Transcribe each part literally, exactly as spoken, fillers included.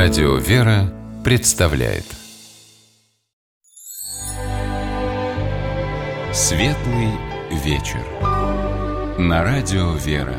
Радио «Вера» представляет Светлый вечер на Радио «Вера».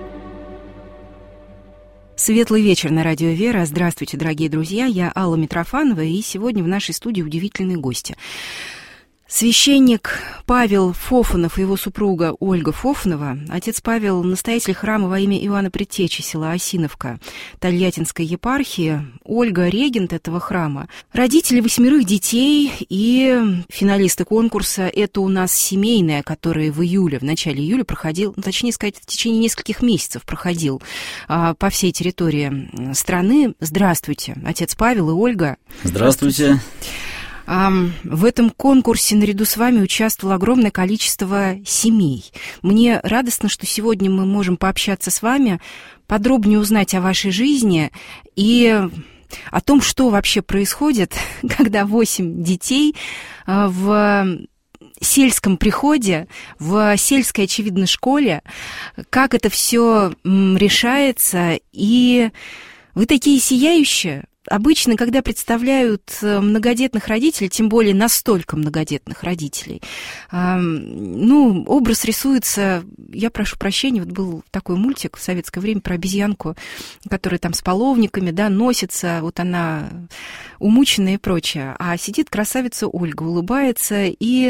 Светлый вечер на Радио «Вера». Здравствуйте, дорогие друзья. Я Алла Митрофанова, и сегодня в нашей студии удивительные гости. Священник Павел Фофанов и его супруга Ольга Фофанова. Отец Павел – настоятель храма во имя Иоанна Предтечи, села Осиновка, Тольяттинской епархии. Ольга – регент этого храма. Родители восьмерых детей и финалисты конкурса. Это у нас семейное, которое в июле, в начале июля проходил, ну, точнее сказать, в течение нескольких месяцев проходил а, по всей территории страны. Здравствуйте, отец Павел и Ольга. Здравствуйте. В этом конкурсе наряду с вами участвовало огромное количество семей. Мне радостно, что сегодня мы можем пообщаться с вами, подробнее узнать о вашей жизни и о том, что вообще происходит, когда восемь детей в сельском приходе, в сельской, очевидно, школе, как это все решается, и вы такие сияющие. Обычно, когда представляют многодетных родителей, тем более настолько многодетных родителей, ну, образ рисуется, я прошу прощения, вот был такой мультик в советское время про обезьянку, которая там с половниками, да, носится, вот она умученная и прочее, а сидит красавица Ольга, улыбается, и...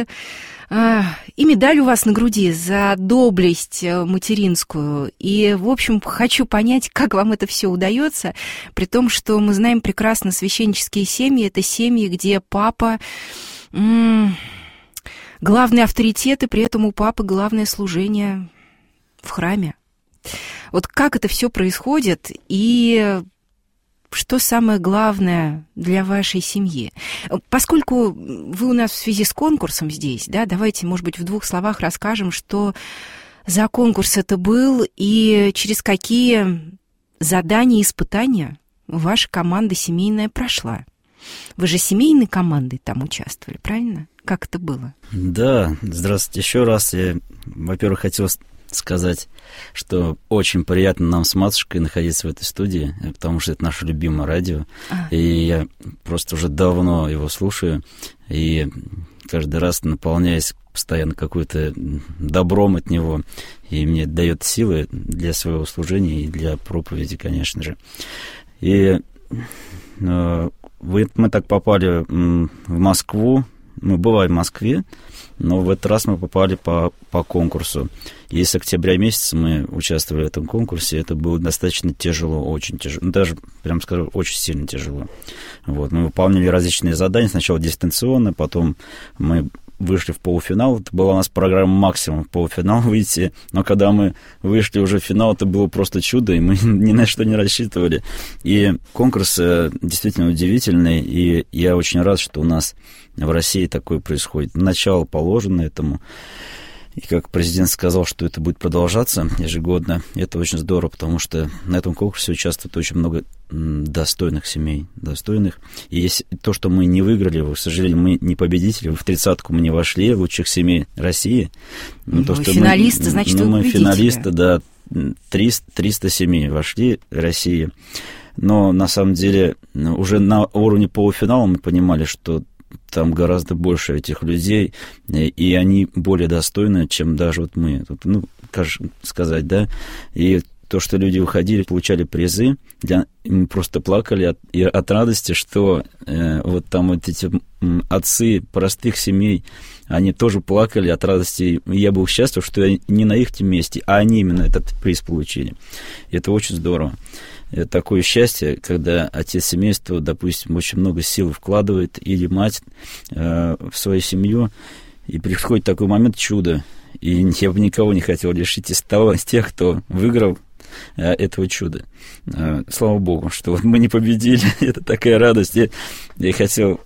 И медаль у вас на груди за доблесть материнскую. И, в общем, хочу понять, как вам это все удается, при том, что мы знаем прекрасно священнические семьи. Это семьи, где папа м- главный авторитет, и при этом у папы главное служение в храме. Вот как это все происходит, и... что самое главное для вашей семьи? Поскольку вы у нас в связи с конкурсом здесь, да, давайте, может быть, в двух словах расскажем, что за конкурс это был и через какие задания и испытания ваша команда семейная прошла. Вы же семейной командой там участвовали, правильно? Как это было? Да, здравствуйте еще раз. Я, во-первых, хотел сказать, что очень приятно нам с матушкой находиться в этой студии, потому что это наше любимое радио, а. и я просто уже давно его слушаю, и каждый раз наполняюсь постоянно какой-то добром от него, и мне дает силы для своего служения и для проповеди, конечно же. И э, мы так попали в Москву, мы бываем в Москве, но в этот раз мы попали по, по конкурсу. И с октября месяца мы участвовали в этом конкурсе. Это было достаточно тяжело, очень тяжело. Даже, прям скажу, очень сильно тяжело. Вот. Мы выполнили различные задания. Сначала дистанционно, потом мы вышли в полуфинал. Это была у нас программа максимум в полуфинал выйти. Но когда мы вышли уже в финал, это было просто чудо, и мы ни на что не рассчитывали. И конкурс действительно удивительный, и я очень рад, что у нас в России такое происходит. Начало положено этому. И как президент сказал, что это будет продолжаться ежегодно, это очень здорово, потому что на этом конкурсе участвует очень много достойных семей, достойных. И если то, что мы не выиграли, к сожалению, мы не победители, в тридцатку мы не вошли лучших семей России. Ну, то, что финалисты, мы, значит, ну, вы мы финалисты, да, триста, триста семей вошли в России. Но на самом деле уже на уровне полуфинала мы понимали, что там гораздо больше этих людей, и они более достойны, чем даже вот мы. Тут, ну, как сказать, да? И то, что люди выходили, получали призы, для, мы просто плакали от, и от радости, что э, вот там вот эти м, отцы простых семей, они тоже плакали от радости. И я был счастлив, что я не на их месте, а они именно этот приз получили. И это очень здорово. Это такое счастье, когда отец семейства, допустим, очень много сил вкладывает, или мать э, в свою семью, и приходит такой момент чуда. И я бы никого не хотел лишить из того, из тех, кто выиграл э, этого чуда. Э, слава Богу, что вот мы не победили. Это такая радость. Я, я хотел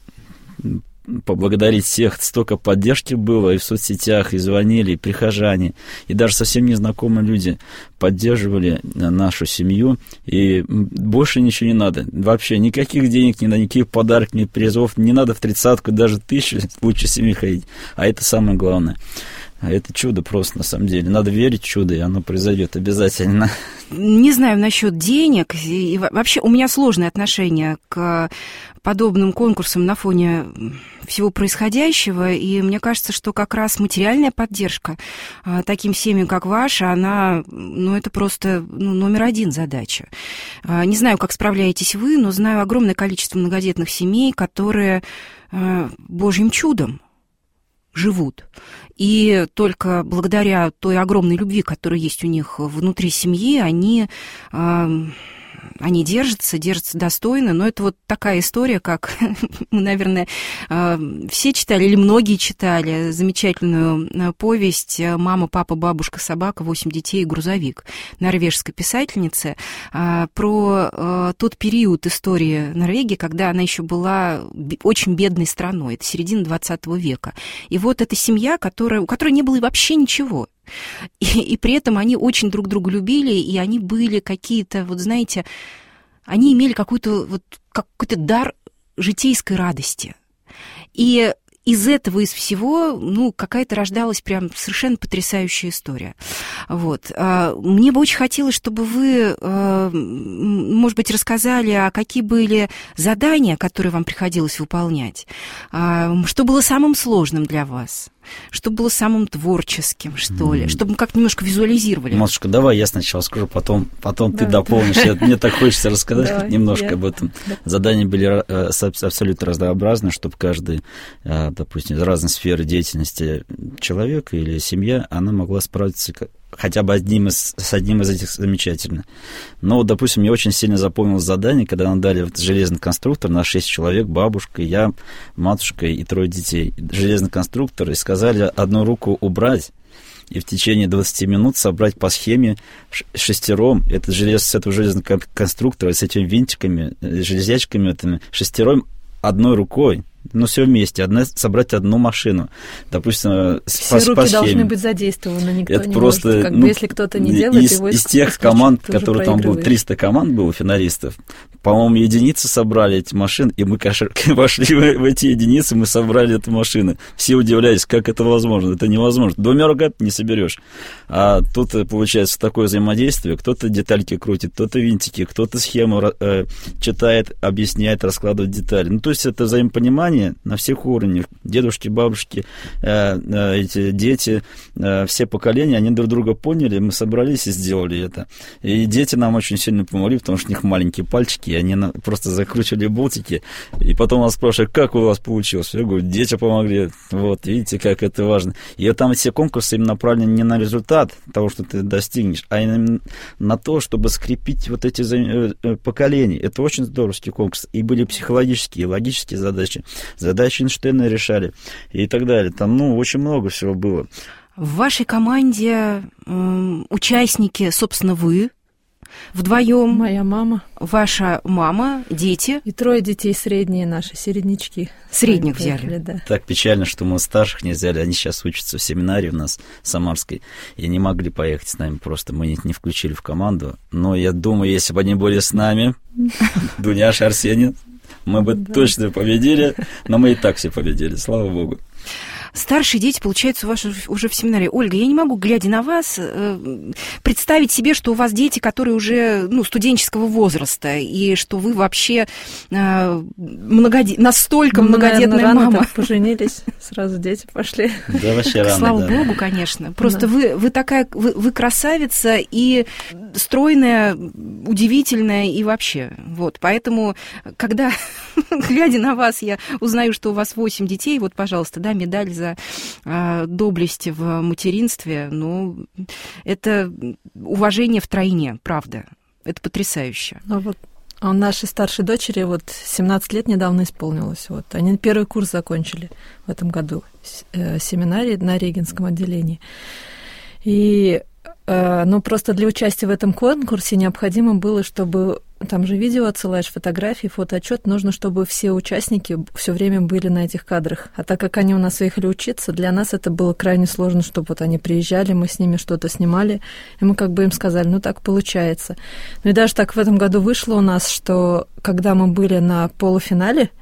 поблагодарить всех. Столько поддержки было и в соцсетях, и звонили, и прихожане, и даже совсем незнакомые люди поддерживали нашу семью, и больше ничего не надо. Вообще никаких денег, не надо, никаких подарков, ни призов, не надо в тридцатку, даже тысячу лучше семьи ходить. А это самое главное. А это чудо просто, на самом деле. Надо верить в чудо, и оно произойдет обязательно. Не знаю насчет денег. И вообще у меня сложное отношение к подобным конкурсам на фоне всего происходящего. И мне кажется, что как раз материальная поддержка таким семьям, как ваша, она, ну, это просто ну, номер один задача. Не знаю, как справляетесь вы, но знаю огромное количество многодетных семей, которые божьим чудом живут. И только благодаря той огромной любви, которая есть у них внутри семьи, они, э, они держатся, держатся достойно. Но это вот такая история, как мы, наверное, э, все читали, или многие читали замечательную повесть «Мама, папа, бабушка, собака, восемь детей и грузовик» норвежской писательницы э, про э, тот период истории Норвегии, когда она еще была очень бедной страной. Это середина двадцатого века. И вот эта семья, которая, у которой не было вообще ничего. И, и при этом они очень друг друга любили, и они были какие-то, вот знаете, они имели какой-то, вот, какой-то дар житейской радости. И из этого, из всего, ну, какая-то рождалась прям совершенно потрясающая история. Вот. Мне бы очень хотелось, чтобы вы, может быть, рассказали, а какие были задания, которые вам приходилось выполнять, что было самым сложным для вас, что было самым творческим, что ли, чтобы мы как-то немножко визуализировали. Матушка, давай я сначала скажу, потом, потом ты дополнишь. Мне так хочется рассказать немножко об этом. Задания были абсолютно разнообразны, чтобы каждый, допустим, из разной сферы деятельности человека или семья, она могла справиться хотя бы одним из, с одним из этих замечательно. Но, вот, допустим, мне очень сильно запомнилось задание, когда нам дали вот железный конструктор на шесть человек, бабушка, я, матушка и трое детей. Железный конструктор, и сказали одну руку убрать, и в течение двадцати минут собрать по схеме шестером, это желез, с этого железного конструктора, с этими винтиками, железячками, этими, шестером одной рукой, ну, все вместе, одна, собрать одну машину. Допустим, все по, руки по должны быть задействованы, никто это не просто, может. Как ну, бы, если кто-то не делает, из, его из тех команд, которые там было, триста команд было, финалистов, по-моему, единицы собрали эти машины, и мы, конечно, вошли в, в эти единицы, мы собрали эту машину. Все удивлялись, как это возможно. Это невозможно. Двумя руками не соберешь. А тут получается такое взаимодействие. Кто-то детальки крутит, кто-то винтики, кто-то схему э, читает, объясняет, раскладывает детали. Ну, то есть это взаимопонимание на всех уровнях. Дедушки, бабушки, э, э, эти дети, э, все поколения, они друг друга поняли, мы собрались и сделали это. И дети нам очень сильно помогли, потому что у них маленькие пальчики, и они просто закручивали болтики, и потом нас спрашивают, как у вас получилось? Я говорю, дети помогли. Вот, видите, как это важно. И вот там все конкурсы им направлены не на результат того, что ты достигнешь, а именно на то, чтобы скрепить вот эти поколения. Это очень здоровский конкурс. И были психологические, и логические задачи. Задачи Эйнштейна решали и так далее. Там, ну, очень много всего было. В вашей команде э, участники, собственно, вы вдвоем. Моя мама. Ваша мама, дети. И трое детей средние наши, середнячки. Средних взяли. Поехали, да. Так печально, что мы старших не взяли. Они сейчас учатся в семинарии у нас самарской. И не могли поехать с нами. Просто мы их не включили в команду. Но я думаю, если бы они были с нами, Дуняша, Арсений, мы бы да. точно победили. Но мы и так все победили, слава богу. Старшие дети, получается, у вас уже в семинаре. Ольга, я не могу, глядя на вас, представить себе, что у вас дети, которые уже ну, студенческого возраста, и что вы вообще многодет... настолько ну, многодетная наверное, мама. Рано так поженились, сразу дети пошли. Да, вообще рано, Слава да. богу, конечно. Просто да. вы, вы такая, вы, вы красавица и стройная, удивительная и вообще. Вот, поэтому, когда, глядя на вас, я узнаю, что у вас восемь детей, вот, пожалуйста, да, медаль за э, доблесть в материнстве, ну, это уважение втройне, правда. Это потрясающе. А вот а нашей старшей дочери вот семнадцать лет недавно исполнилось. Вот. Они первый курс закончили в этом году, э, семинарий на Регинском отделении. И э, ну, просто для участия в этом конкурсе необходимо было, чтобы... Там же видео отсылаешь, фотографии, фотоотчет. Нужно, чтобы все участники все время были на этих кадрах. А так как они у нас уехали учиться, для нас это было крайне сложно, чтобы вот они приезжали, мы с ними что-то снимали, и мы как бы им сказали, ну так получается. Ну и даже так в этом году вышло у нас, что когда мы были на полуфинале,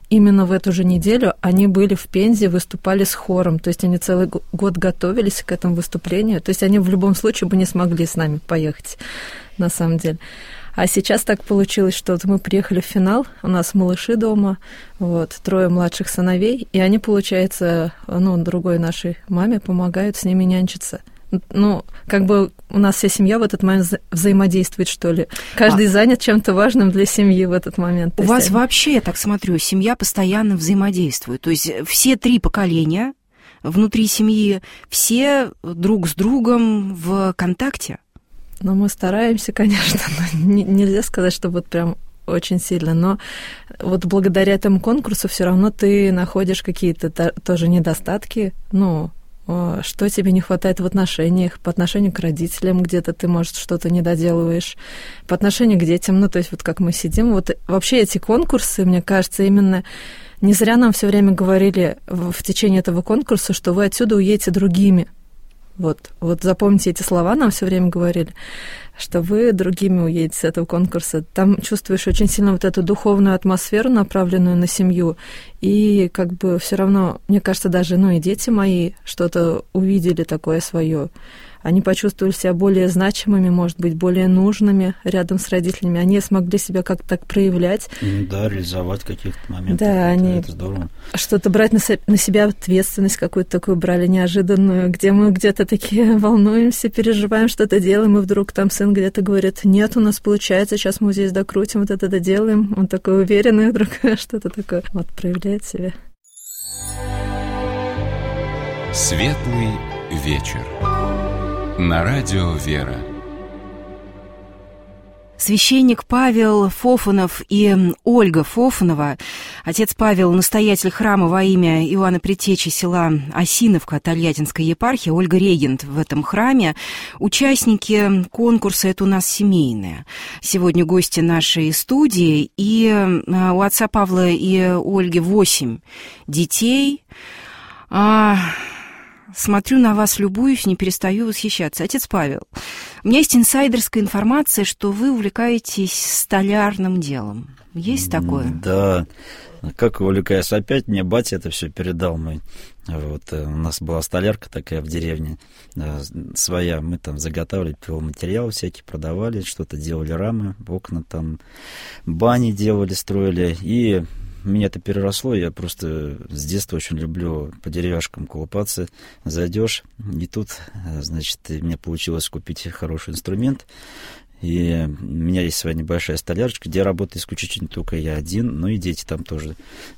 именно в эту же неделю они были в Пензе, выступали с хором. То есть они целый год готовились к этому выступлению. То есть они в любом случае бы не смогли с нами поехать, на самом деле. А сейчас так получилось, что вот мы приехали в финал, у нас малыши дома, вот, трое младших сыновей, и они, получается, ну, другой нашей маме помогают с ними нянчиться. Ну, как бы у нас вся семья в этот момент вза- взаимодействует, что ли. Каждый а... занят чем-то важным для семьи в этот момент. У вас вообще, я так смотрю, семья постоянно взаимодействует. То есть все три поколения внутри семьи, все друг с другом в контакте? Ну, мы стараемся, конечно, но не, нельзя сказать, что вот прям очень сильно, но вот благодаря этому конкурсу все равно ты находишь какие-то та- тоже недостатки, ну, что тебе не хватает в отношениях, по отношению к родителям, где-то ты, может, что-то не доделываешь, по отношению к детям, ну, то есть вот как мы сидим, вот вообще эти конкурсы, мне кажется, именно не зря нам все время говорили в, в течение этого конкурса, что вы отсюда уедете другими. Вот, вот запомните эти слова, нам все время говорили, что вы другими уедете с этого конкурса. Там чувствуешь очень сильно вот эту духовную атмосферу, направленную на семью. И как бы все равно, мне кажется, даже, ну, и дети мои что-то увидели такое свое. Они почувствовали себя более значимыми, может быть, более нужными рядом с родителями. Они смогли себя как-то так проявлять. Да, реализовать в каких-то моментах. Да, это, они это здорово. Что-то брать на, со- на себя ответственность какую-то такую брали неожиданную, где мы где-то такие волнуемся, переживаем, что-то делаем, и вдруг там сын где-то говорит: нет, у нас получается, сейчас мы здесь докрутим, вот это доделаем. Он такой уверенный вдруг, что-то такое. Вот, проявляет себя. Светлый вечер. На радио «Вера». Священник Павел Фофанов и Ольга Фофанова, отец Павел, настоятель храма во имя Иоанна Предтечи села Осиновка Тольяттинской епархии, Ольга регент в этом храме. Участники конкурса — это у нас семейные. Сегодня гости нашей студии, и у отца Павла и Ольги восемь детей. А... Смотрю на вас, любуюсь, не перестаю восхищаться. Отец Павел, у меня есть инсайдерская информация, что вы увлекаетесь столярным делом. Есть такое? Да. Как увлекаюсь? Опять мне батя это все передал мой. Вот, у нас была столярка такая в деревне, своя. Мы там заготавливали пиломатериал всякий, продавали, что-то делали, рамы, окна там, бани делали, строили. И меня это переросло, я просто с детства очень люблю по деревяшкам колупаться. Зайдешь, и тут, значит, мне получилось купить хороший инструмент. И у меня есть своя небольшая столярочка, где работаю исключительно только я один, ну и дети там тоже.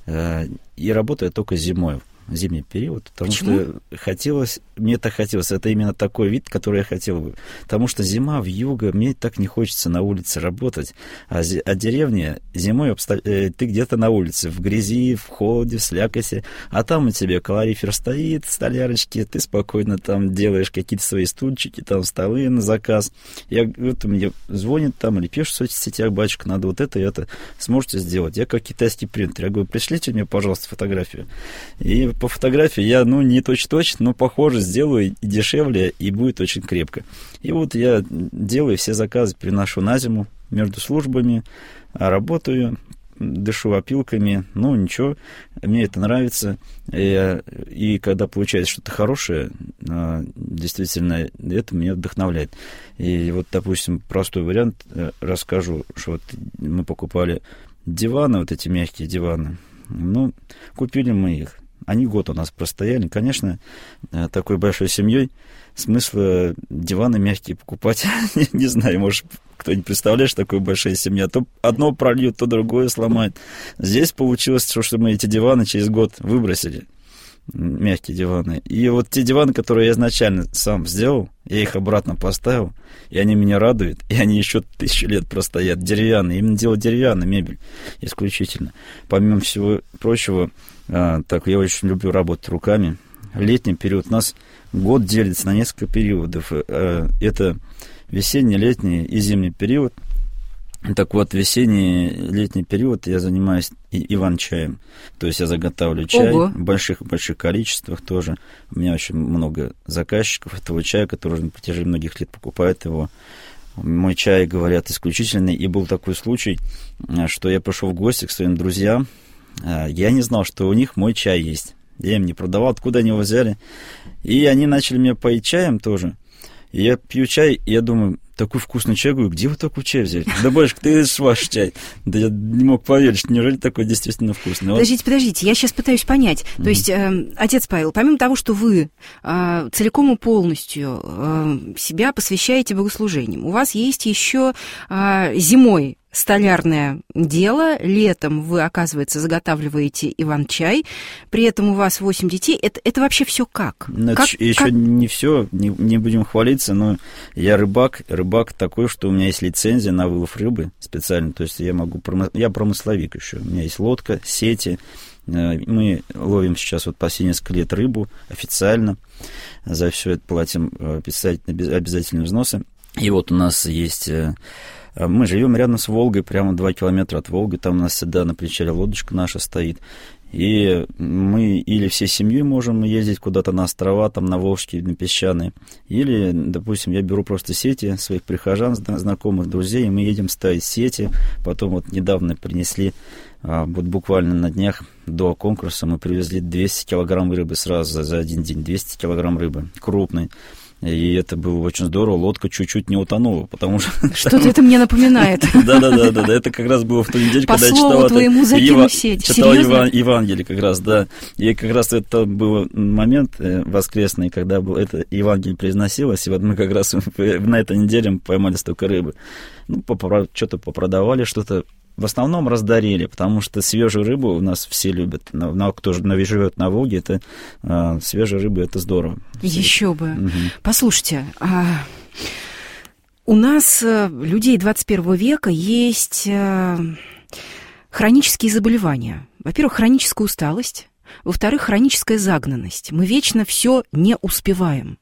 И работаю я только зимой, зимний период, потому Почему? что хотелось, мне так хотелось, это именно такой вид, который я хотел бы. Потому что зима, вьюга, мне так не хочется на улице работать, а, зи, а деревня зимой обста... ты где-то на улице, в грязи, в холоде, в слякоти, а там у тебя калорифер стоит, столярочки, ты спокойно там делаешь какие-то свои стульчики, там столы на заказ. Я, вот мне звонит там или пишут в соцсетях: батюшка, надо вот это и это, сможете сделать? Я как китайский принтер, я говорю: пришлите мне, пожалуйста, фотографию. И по фотографии я, ну, не точь-точь, но похоже сделаю, и дешевле, и будет очень крепко. И вот я делаю все заказы, приношу на зиму между службами, работаю, дышу опилками, ну, ничего, мне это нравится. И, и когда получается что-то хорошее, действительно, это меня вдохновляет. И вот, допустим, простой вариант расскажу, что вот мы покупали диваны, вот эти мягкие диваны, ну, купили мы их. Они год у нас простояли. Конечно, такой большой семьей смысла диваны мягкие покупать, не, не знаю, может, кто-нибудь представляешь, такую большую семью, то одно прольют, то другое сломает. Здесь получилось, что мы эти диваны через год выбросили, мягкие диваны. И вот те диваны, которые я изначально сам сделал, я их обратно поставил, и они меня радуют, и они еще тысячу лет простоят, деревянные. Именно делать деревянную мебель исключительно. Помимо всего прочего, так, я очень люблю работать руками. Летний период у нас год делится на несколько периодов. Это весенний, летний и зимний период. Так вот, весенний, летний период я занимаюсь иван-чаем. То есть я заготавливаю чай Ого. в больших-больших количествах тоже. У меня очень много заказчиков этого чая, которые на протяжении многих лет покупают его. Мой чай, говорят, исключительный. И был такой случай, что я пошел в гости к своим друзьям я не знал, что у них мой чай есть. Я им не продавал, откуда они его взяли. И они начали меня поить чаем тоже. И я пью чай, и я думаю, такой вкусный чай, говорю, где вы такой чай взяли? Да, бабушка, ты видишь ваш чай. Да я не мог поверить, что неужели такой действительно вкусный. Подождите, подождите, я сейчас пытаюсь понять. Mm-hmm. То есть, э, отец Павел, помимо того, что вы э, целиком и полностью э, себя посвящаете богослужениям, у вас есть еще э, зимой столярное дело, летом вы, оказывается, заготавливаете иван-чай, при этом у вас восемь детей. Это, это вообще все как? Ну, как еще как... не все, не, не будем хвалиться, но я рыбак, рыбак такой, что у меня есть лицензия на вылов рыбы специально, то есть я могу, я промысловик еще, у меня есть лодка, сети, мы ловим сейчас вот последние несколько лет рыбу официально, за все это платим обязательные взносы, и вот у нас есть... Мы живем рядом с Волгой, прямо два километра от Волги, там у нас всегда на причале лодочка наша стоит. И мы или всей семьей можем ездить куда-то на острова, там на Волжские, на Песчаные, или, допустим, я беру просто сети своих прихожан, знакомых, друзей, и мы едем ставить сети. Потом вот недавно принесли, вот буквально на днях до конкурса мы привезли двести килограмм рыбы сразу за, за один день, двести килограмм рыбы крупной. И это было очень здорово, лодка чуть-чуть не утонула, потому что... Что-то это мне напоминает. Да-да-да, это как раз было в ту неделю, когда я читал... По слову твоему закину сеть. Читал Евангелие как раз, да. И как раз это был момент воскресный, когда это Евангелие произносилось, и вот мы как раз на этой неделе поймали столько рыбы. Ну, что-то попродавали, что-то... В основном раздарили, потому что свежую рыбу у нас все любят. Кто живет на Волге, это а, свежая рыба, это здорово. Еще бы. Угу. Послушайте, а, у нас, людей двадцать первого века, есть а, хронические заболевания. Во-первых, хроническая усталость. Во-вторых, хроническая загнанность. Мы вечно все не успеваем.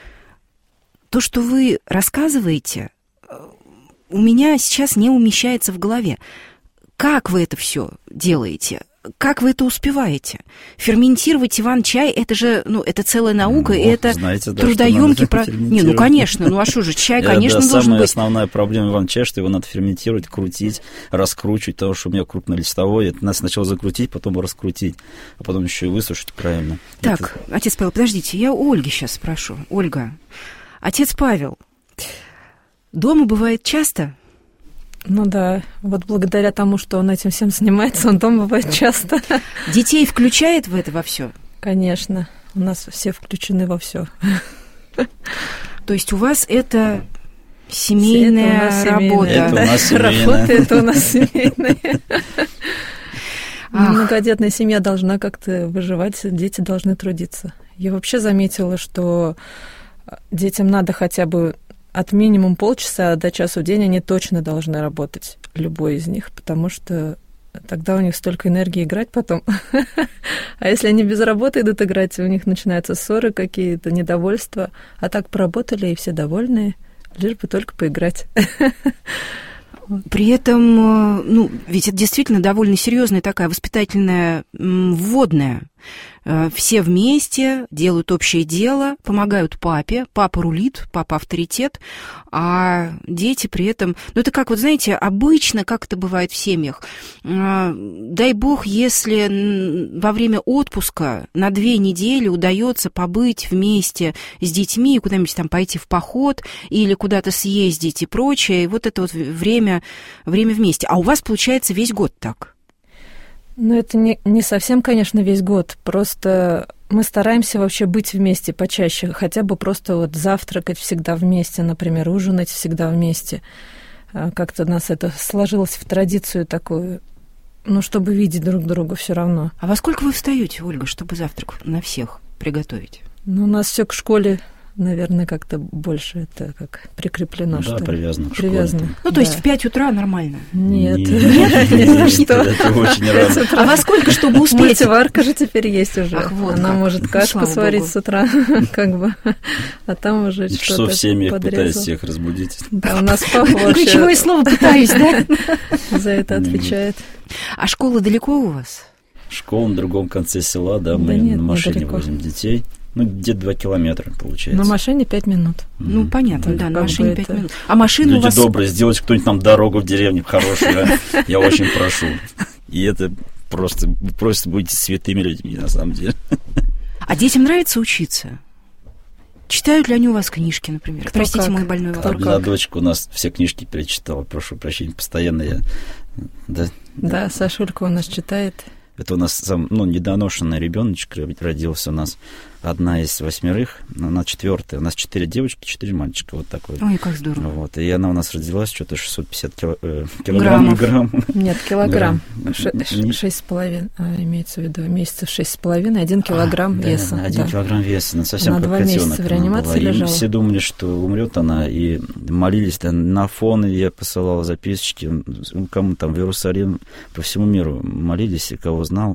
То, что вы рассказываете, у меня сейчас не умещается в голове. Как вы это все делаете? Как вы это успеваете? Ферментировать иван-чай, это же, ну, это целая наука, ну, и это знаете, да, трудоемкий... Про... Не, ну, конечно, ну, а что же, чай, конечно, да, должен самая быть... основная проблема иван-чая, что его надо ферментировать, крутить, раскручивать, потому что у меня крупнолистовой, это надо сначала закрутить, потом раскрутить, а потом еще и высушить правильно. Так, это... отец Павел, подождите, я у Ольги сейчас спрошу. Ольга, отец Павел, дома бывает часто? Ну да, вот благодаря тому, что он этим всем занимается, он дома бывает часто. Детей включает в это во все? Конечно, у нас все включены во все. То есть у вас это семейная это работа? Это у нас семейная. Работа, это у нас семейная. Многодетная семья должна как-то выживать, дети должны трудиться. Я вообще заметила, что детям надо хотя бы от минимум полчаса до часа в день они точно должны работать, любой из них, потому что тогда у них столько энергии играть потом. А если они без работы идут играть, у них начинаются ссоры какие-то, недовольства. А так поработали, и все довольные, лишь бы только поиграть. При этом, ну, ведь это действительно довольно серьезная такая воспитательная вводная. Все вместе делают общее дело, помогают папе, папа рулит, папа авторитет, а дети при этом... Ну, это как, вот знаете, обычно, как это бывает в семьях, дай бог, если во время отпуска на две недели удается побыть вместе с детьми, куда-нибудь там пойти в поход или куда-то съездить и прочее, и вот это вот время, время вместе. А у вас, получается, весь год так? Ну, это не, не совсем, конечно, весь год. Просто мы стараемся вообще быть вместе почаще. Хотя бы просто вот завтракать всегда вместе, например, ужинать всегда вместе. Как-то у нас это сложилось в традицию такую, ну, чтобы видеть друг друга все равно. А во сколько вы встаете, Ольга, чтобы завтрак на всех приготовить? Ну, у нас все к школе, наверное, как-то больше это как прикреплено, да, что ли. привязано к школе. Привязано. Ну, то да. есть в пять утра нормально? Нет. Нет, нет, что? Это очень рано. А во сколько, чтобы успеть? Мультиварка же теперь есть уже. Ах, вот Она как. может кашку Слава сварить Богу. с утра, как бы, а там уже что-то Часов семь я пытаюсь подрезал. всех разбудить. Да, у нас папа вообще Ключевое слово «пытаюсь», да? за это отвечает. А школа далеко у вас? Школа на другом конце села, да, мы Да нет, на машине недалеко. возим детей. Ну, где-то два километра, получается. На машине пять минут. Ну, Мгм. понятно, Ну, да, на как машине бы пять это- минут. А машина у Люди вас... добрые, сделайте кто-нибудь нам дорогу в деревне хорошую, а? Я очень прошу. И это просто, просто будете святыми людьми, на самом деле. А детям нравится учиться? Читают ли они у вас книжки, например? Кто Простите, как? мой больной Кто вопрос. Одна дочка у нас все книжки перечитала, прошу прощения, постоянно я... Да, Да, Сашулька у нас читает. Это у нас сам, ну, недоношенный ребеночек родился у нас. Одна из восьмерых, она четвертая. У нас четыре девочки, четыре мальчика. Вот такой. Ой, как здорово. Вот. И она у нас родилась что-то шестьсот пятьдесят кило, э, килограмм. Грамм. Нет, килограмм. Грамм. Шесть с половиной, а, имеется в виду, месяцев шесть с половиной, один килограмм а, веса. Да, один да. килограмм веса. Она совсем она как два котенок. месяца в реанимации лежала. И все думали, что умрет она. И молились да, на Афон, я посылал записочки. Кому там в Иерусалим, по всему миру молились, и кого знал.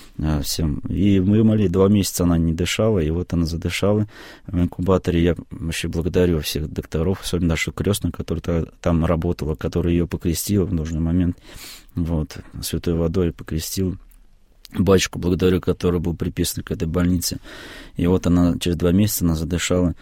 Всем. И мы молили, два месяца она не дышала, и вот она задышала в инкубаторе. Я вообще благодарю всех докторов, особенно нашу крестную, которая там работала, которая ее покрестила в нужный момент. Вот, святой водой покрестил. Батюшку благодарю, который был приписан к этой больнице. И вот она через два месяца она задышала.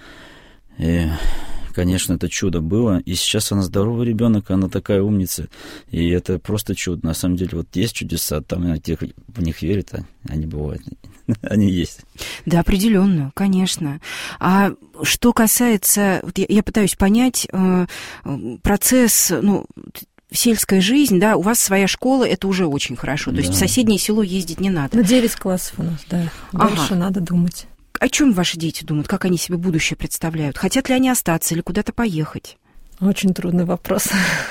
И, конечно, это чудо было. И сейчас она здоровый ребенок, она такая умница. И это просто чудо. На самом деле, вот есть чудеса, там те, кто в них верят, а они бывают. Они есть. Да, определенно, конечно. А что касается, вот я, я пытаюсь понять э, процесс, ну, сельская жизнь, да, у вас своя школа, это уже очень хорошо. То да. есть в соседнее село ездить не надо. Ну, девять классов у нас, да. Дальше Ага. надо думать. О чем ваши дети думают? Как они себе будущее представляют? Хотят ли они остаться или куда-то поехать? Очень трудный вопрос.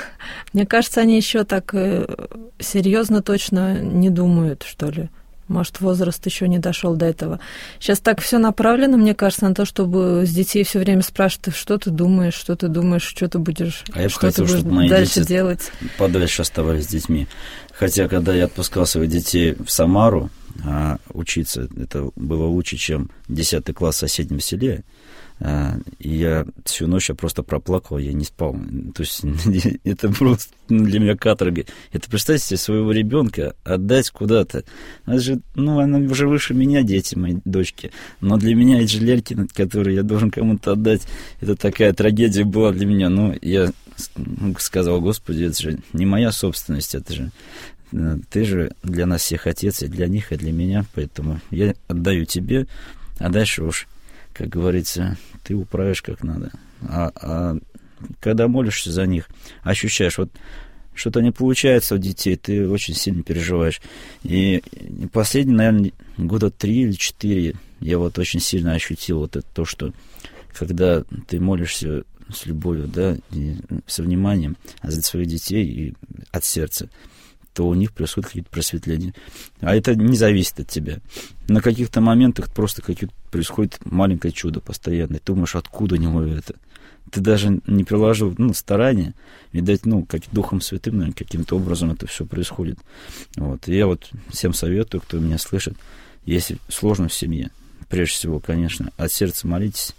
Мне кажется, они еще так э, серьезно точно не думают, что ли. Может, возраст еще не дошел до этого. Сейчас так все направлено, мне кажется, на то, чтобы с детей все время спрашивать, что ты думаешь, что ты думаешь, что ты будешь, а я что хотел, ты будешь чтобы мои дальше дети делать. подальше оставались с детьми. Хотя, когда я отпускал своих детей в Самару а, учиться, это было лучше, чем десятый класс в соседнем селе. А, и я всю ночь я просто проплакал, я не спал. То есть это просто для меня каторга. Это, представьте себе, своего ребенка отдать куда-то. Это же, ну, она уже выше меня, дети мои, дочки. Но для меня эти же ляльки, которые я должен кому-то отдать, это такая трагедия была для меня. Но я сказал: Господи, это же не моя собственность, это же ты же для нас всех отец, и для них, и для меня. Поэтому я отдаю тебе, а дальше уж, как говорится, ты управишь как надо. А, а когда молишься за них, ощущаешь, вот что-то не получается у детей, ты очень сильно переживаешь. И последние, наверное, года три или четыре я вот очень сильно ощутил вот это то, что когда ты молишься с любовью, да, и со вниманием за своих детей и от сердца, то у них происходят какие-то просветления. А это не зависит от тебя. На каких-то моментах просто какие-то происходит маленькое чудо постоянно. Ты думаешь, откуда у него это? Ты даже не приложил ну, старания. Видать, ну, как Духом Святым, наверное, каким-то образом это все происходит. Вот. И я вот всем советую, кто меня слышит, если сложно в семье, прежде всего, конечно, от сердца молитесь,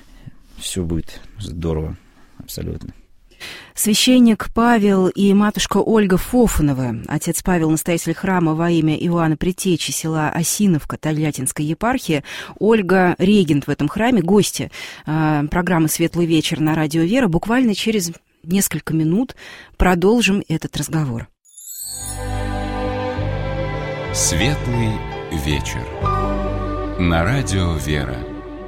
все будет здорово, абсолютно. Священник Павел и матушка Ольга Фофановы, отец Павел, настоятель храма во имя Иоанна Предтечи села Осиновка Тольяттинской епархии, Ольга регент в этом храме, гости э, программы «Светлый вечер» на радио «Вера». Буквально через несколько минут продолжим этот разговор. «Светлый вечер» на радио «Вера».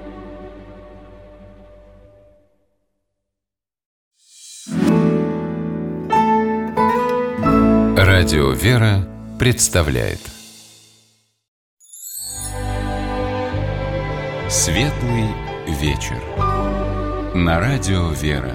Радио «Вера» представляет «Светлый вечер» на радио «Вера».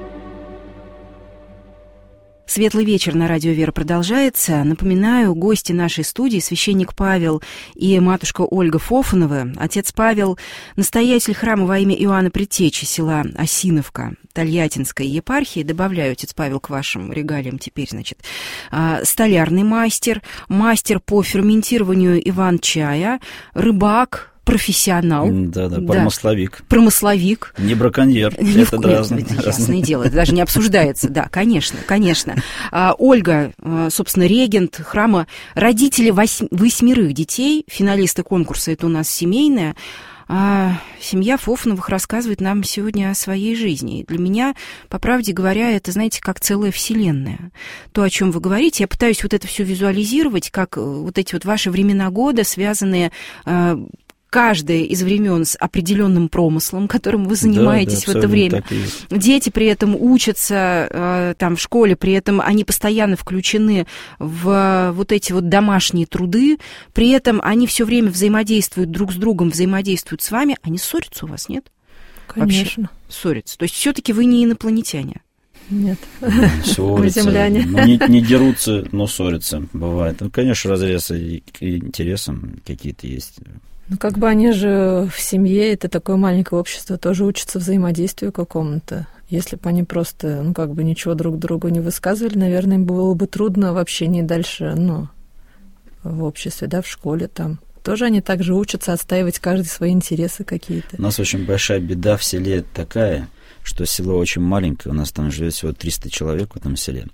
«Светлый вечер» на радио «Вера» продолжается. Напоминаю, гости нашей студии — священник Павел и матушка Ольга Фофановы. Отец Павел — настоятель храма во имя Иоанна Предтечи села Осиновка Тольяттинской епархии. Добавляю, отец Павел, к вашим регалиям теперь, значит, столярный мастер, мастер по ферментированию иван-чая, рыбак, профессионал. Да, да, промысловик. Да, промысловик. Не браконьер. Не это в... разное. Это ясное дело, это даже не обсуждается. Да, конечно, конечно. А, Ольга, собственно, регент храма, родители восьми, восьмерых детей, финалисты конкурса, это у нас семейная. А семья Фофановых рассказывает нам сегодня о своей жизни. И для меня, по правде говоря, это, знаете, как целая вселенная. То, о чем вы говорите, я пытаюсь вот это все визуализировать, как вот эти вот ваши времена года, связанные... каждое из времен с определенным промыслом, которым вы занимаетесь, да, да, в это время. Дети при этом учатся э, там в школе, при этом они постоянно включены в вот эти вот домашние труды, при этом они все время взаимодействуют друг с другом, взаимодействуют с вами. Они ссорятся у вас, нет? Конечно. Вообще ссорятся. То есть все-таки вы не инопланетяне? Нет. Мы земляне. Не, не дерутся, но ссорятся. Бывает. Ну, конечно, разрезы и, и интересам какие-то есть. Ну, как бы они же в семье, это такое маленькое общество, тоже учатся взаимодействию какому-то. Если бы они просто, ну, как бы ничего друг другу не высказывали, наверное, им было бы трудно в общении дальше, ну, в обществе, да, в школе там. Тоже они также учатся отстаивать каждый свои интересы какие-то. У нас очень большая беда в селе такая, что село очень маленькое, у нас там живет всего триста человек в этом селе.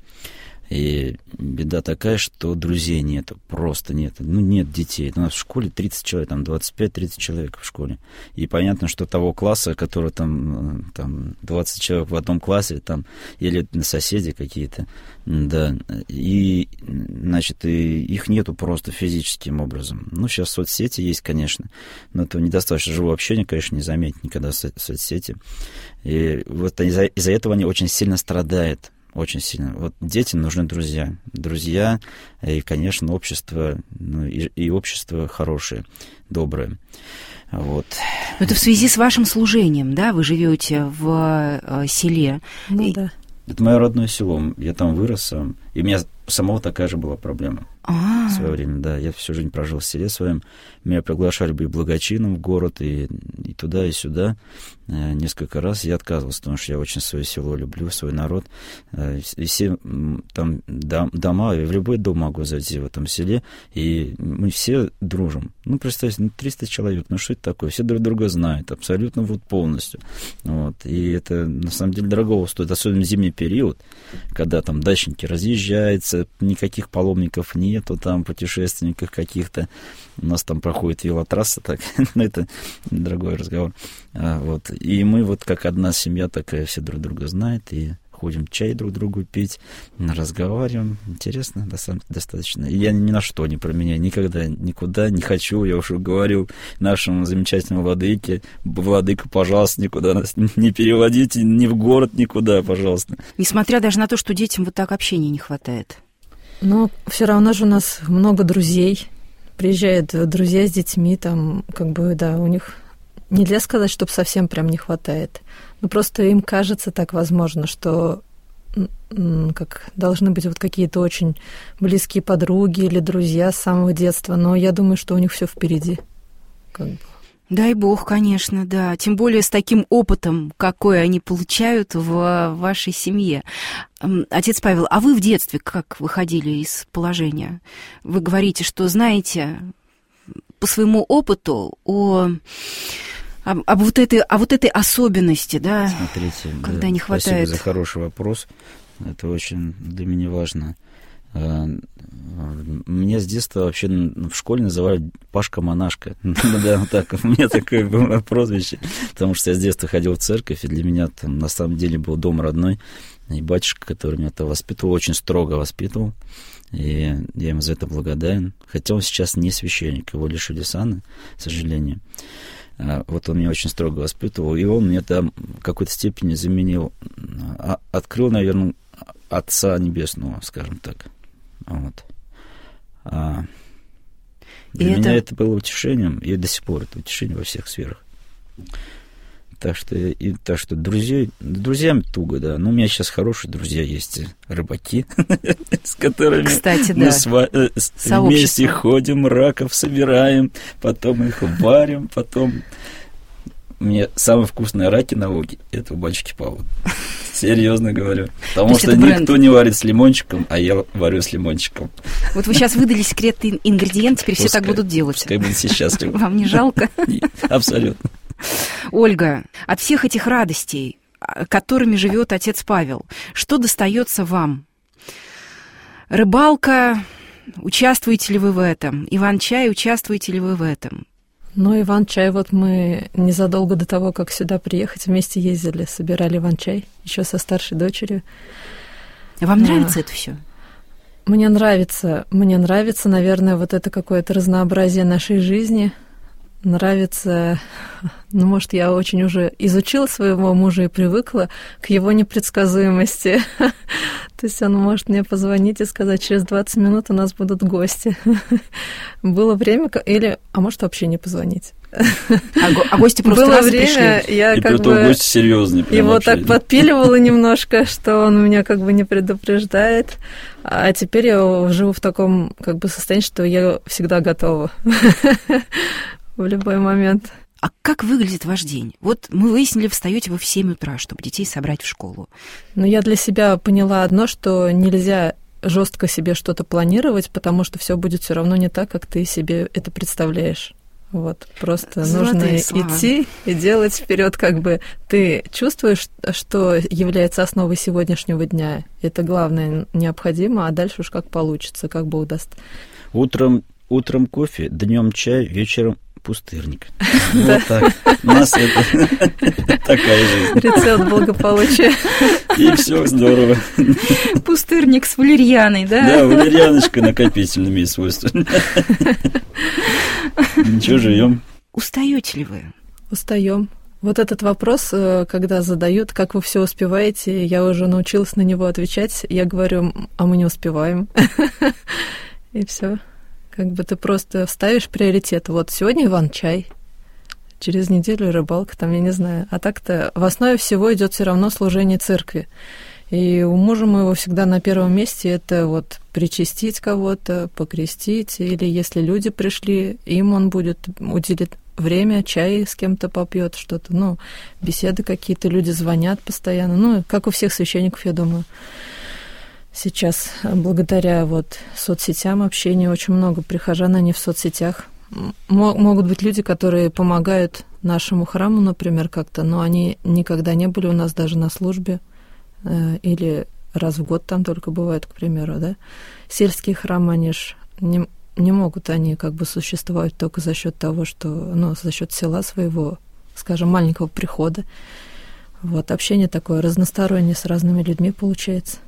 И беда такая, что друзей нету, просто нет. Ну, нет детей. У нас в школе тридцать человек, там двадцать пять тридцать человек в школе. И понятно, что того класса, который там, там двадцать человек в одном классе, там, или соседи какие-то, да, и, значит, и их нету просто физическим образом. Ну, сейчас соцсети есть, конечно, но этого недостаточно. Живого общения, конечно, не заметить никогда в соцсети. И вот из-за, из-за этого они очень сильно страдают. Очень сильно. Вот детям нужны друзья. Друзья и, конечно, общество, ну, и, и общество хорошее, доброе. Вот. Это в связи с вашим служением, да? Вы живете в э, селе. Ну, и... да. Это мое родное село. Я там вырос, и у меня самого такая же была проблема. А-а-а. В свое время, да. Я всю жизнь прожил в селе своем. Меня приглашали бы и благочином в город, и, и туда, и сюда. Несколько раз я отказывался, потому что я очень свое село люблю, свой народ. И все там дома, я в любой дом могу зайти в этом селе, и мы все дружим. Ну, представьте, ну, триста человек, ну, что это такое? Все друг друга знают, абсолютно вот полностью. Вот. И это, на самом деле, дорого стоит, особенно в зимний период, когда там дачники разъезжаются, никаких паломников нету, там путешественников каких-то. У нас там проходит велотрасса, так, но это дорогой разговор. А, вот. И мы вот как одна семья такая, все друг друга знают, и ходим чай друг другу пить, разговариваем. Интересно достаточно. И я ни на что не променяю, никогда, никуда не хочу. Я уже говорил нашему замечательному владыке: владыка, пожалуйста, никуда нас не переводите, ни в город, никуда, пожалуйста. Несмотря даже на то, что детям вот так общения не хватает. Но все равно же у нас много друзей. Приезжают друзья с детьми, там, как бы, да, у них нельзя сказать, чтобы совсем прям не хватает. Но просто им кажется так возможно, что как должны быть вот какие-то очень близкие подруги или друзья с самого детства, но я думаю, что у них все впереди. Как бы. Дай бог, конечно, да. Тем более с таким опытом, какой они получают в вашей семье. Отец Павел, а вы в детстве как выходили из положения? Вы говорите, что знаете по своему опыту о, об, об вот этой, о вот этой особенности, да, Смотрите, когда да, не хватает. Спасибо за хороший вопрос. Это очень для меня важно. Меня с детства вообще в школе называли Пашка-монашка. Да, вот так. У меня такое было прозвище. Потому что я с детства ходил в церковь, и для меня там на самом деле был дом родной. И батюшка, который меня там воспитывал, очень строго воспитывал. И я ему за это благодарен. Хотя он сейчас не священник, его лишили сана, к сожалению. Вот он меня очень строго воспитывал, и он мне там в какой-то степени заменил, открыл, наверное, Отца Небесного, скажем так. Вот. А для и меня это... это было утешением, и до сих пор это утешение во всех сферах. Так что, и, так что друзей, друзьями туго, да. Ну, у меня сейчас хорошие друзья есть, рыбаки, с которыми Кстати, мы да. вместе ходим, раков собираем, потом их варим, потом... Мне самые вкусные раки на Волге — это у батюшки Павла. Серьезно говорю. Потому что никто не варит с лимончиком, а я варю с лимончиком. Вот вы сейчас выдали секретный ингредиент, теперь все так будут делать. Пускай будут все счастливы. Вам не жалко? Абсолютно. Ольга, от всех этих радостей, которыми живет отец Павел, что достается вам? Рыбалка, участвуете ли вы в этом? Иван-чай, участвуете ли вы в этом? Ну, Иван-чай, вот мы незадолго до того, как сюда приехать, вместе ездили, собирали Иван-чай, еще со старшей дочерью. Вам нравится а, это все? Мне нравится, мне нравится, наверное, вот это какое-то разнообразие нашей жизни. Нравится, ну, может, я очень уже изучила своего мужа и привыкла к его непредсказуемости. То есть он может мне позвонить и сказать, через двадцать минут у нас будут гости. Было время, или, а может, вообще не позвонить. А, го- а гости просто Было раз время, пришли. я и как притом бы гости серьезные. его вообще. так подпиливала немножко, что он меня как бы не предупреждает. А теперь я живу в таком как бы состоянии, что я всегда готова в любой момент. А как выглядит ваш день? Вот мы выяснили, встаете вы в семь утра, чтобы детей собрать в школу. Но я для себя поняла одно, что нельзя жестко себе что-то планировать, потому что все будет все равно не так, как ты себе это представляешь. Вот, просто Золотые нужно слова. идти и делать вперед, как бы ты чувствуешь, что является основой сегодняшнего дня. Это главное, необходимо, а дальше уж как получится, как Бог даст. Утром, утром кофе, днем чай, вечером пустырник. Вот так. У нас это такая жизнь. Рецепт благополучия. И все здорово. Пустырник с валерьяной, да? Да, валерьяночка накопительно имеет свойства. Ничего, живем. Устаете ли вы? Устаем. Вот этот вопрос, когда задают, как вы все успеваете, я уже научилась на него отвечать. Я говорю, а мы не успеваем. И все. Как бы ты просто ставишь приоритет. Вот сегодня Иван-чай, через неделю рыбалка, там, я не знаю. А так-то в основе всего идет все равно служение церкви. И у мужа моего всегда на первом месте это вот причастить кого-то, покрестить, или если люди пришли, им он будет уделит время, чай с кем-то попьет, что-то, ну, беседы какие-то, люди звонят постоянно, ну, как у всех священников, я думаю. Сейчас благодаря вот соцсетям общения очень много прихожан, они в соцсетях. М- могут быть люди, которые помогают нашему храму, например, как-то, но они никогда не были у нас даже на службе, э, или раз в год там только бывает, к примеру, да. Сельские храмы, они ж не, не могут они как бы существовать только за счет того, что, ну, за счет села своего, скажем, маленького прихода. Вот, общение такое разностороннее с разными людьми получается.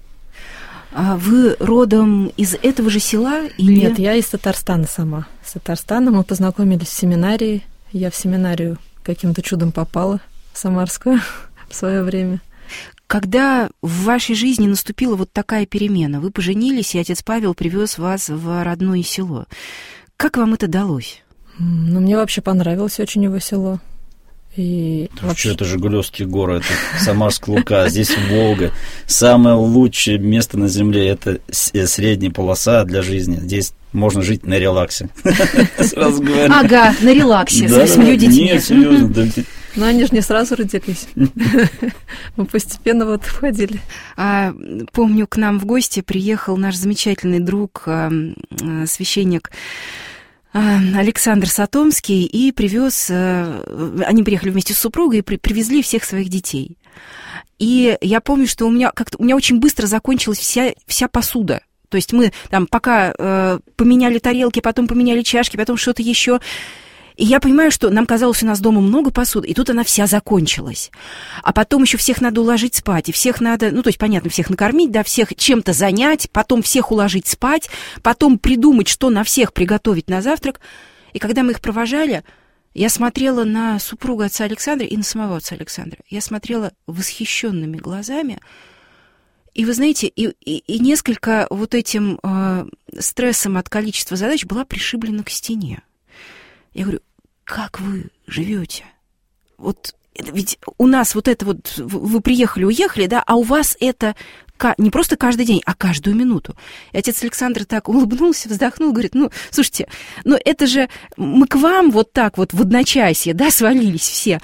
А вы родом из этого же села? Или... Нет, я из Татарстана сама. С Татарстана мы познакомились в семинарии. Я в семинарию каким-то чудом попала, самарскую, в свое время. Когда в вашей жизни наступила вот такая перемена, вы поженились, и отец Павел привез вас в родное село. Как вам это далось? Ну, мне вообще понравилось очень его село. И да вообще... Что это Жигулевские горы, это Самарская Лука, здесь Волга. Самое лучшее место на земле – это средняя полоса для жизни. Здесь можно жить на релаксе. Сразу говорю. Ага, на релаксе, с восьмью детьми. Нет, серьезно. Но они же не сразу родились. Мы постепенно вот входили. А, помню, к нам в гости приехал наш замечательный друг, священник Александр Сатомский, и привез, они приехали вместе с супругой и при, привезли всех своих детей. И я помню, что у меня как-то у меня очень быстро закончилась вся, вся посуда. То есть мы там пока э, поменяли тарелки, потом поменяли чашки, потом что-то еще. И я понимаю, что нам казалось, у нас дома много посуды, и тут она вся закончилась. А потом еще всех надо уложить спать, и всех надо, ну, то есть, понятно, всех накормить, да, всех чем-то занять, потом всех уложить спать, потом придумать, что на всех приготовить на завтрак. И когда мы их провожали, я смотрела на супругу отца Александра и на самого отца Александра. Я смотрела восхищенными глазами. И вы знаете, и, и, и несколько вот этим э, стрессом от количества задач была пришиблена к стене. Я говорю, как вы живете? Вот ведь у нас вот это вот, вы приехали, уехали, да, а у вас это не просто каждый день, а каждую минуту. И отец Александр так улыбнулся, вздохнул, говорит, ну, слушайте, ну это же мы к вам вот так вот в одночасье, да, свалились все,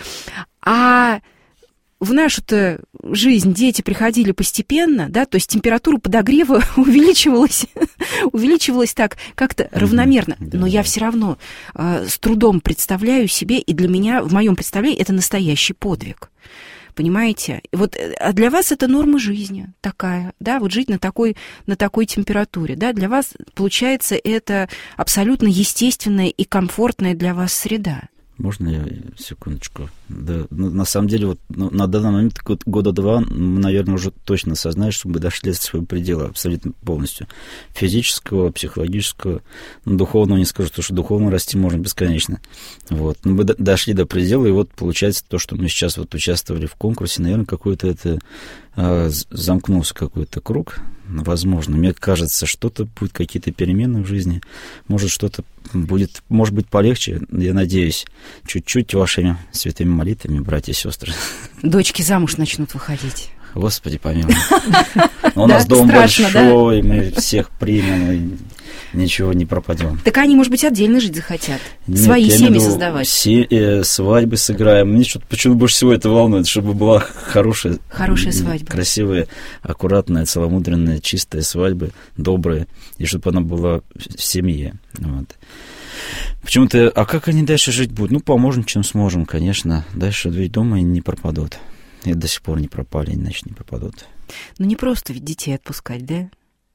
а в нашу-то жизнь дети приходили постепенно, да, то есть температура подогрева увеличивалась, увеличивалась так как-то равномерно. Но я все равно э, с трудом представляю себе, и для меня, в моем представлении, это настоящий подвиг. Понимаете? Вот, а для вас это норма жизни такая, да, вот жить на такой, на такой температуре, да, для вас, получается, это абсолютно естественная и комфортная для вас среда. Можно я секундочку? Да, ну, на самом деле, вот ну, на данный момент года два мы, наверное, уже точно осознаем, что мы дошли до своего предела абсолютно полностью. Физического, психологического, ну, духовного не скажу, потому что духовно расти можно бесконечно. Вот. Но мы до- дошли до предела, и вот получается то, что мы сейчас вот участвовали в конкурсе, наверное, какой-то это э, замкнулся какой-то круг. Возможно. Мне кажется, что-то будет, какие-то перемены в жизни. Может, что-то будет, может быть, полегче. Я надеюсь, чуть-чуть вашими святыми молитвами, братья и сестры. Дочки замуж начнут выходить. Господи, помилуй. У нас дом большой, мы всех примем, и ничего не пропадем. Так они, может быть, отдельно жить захотят? Свои семьи создавать? Свадьбы сыграем. Мне что-то почему больше всего это волнует, чтобы была хорошая, хорошая свадьба. Красивая, аккуратная, целомудренная, чистая свадьба, добрая, и чтобы она была в семье. Вот. Почему-то, а как они дальше жить будут? Ну, поможем, чем сможем, конечно. Дальше ведь дома не пропадут. И до сих пор не пропали, иначе не пропадут. Ну, не просто ведь детей отпускать, да?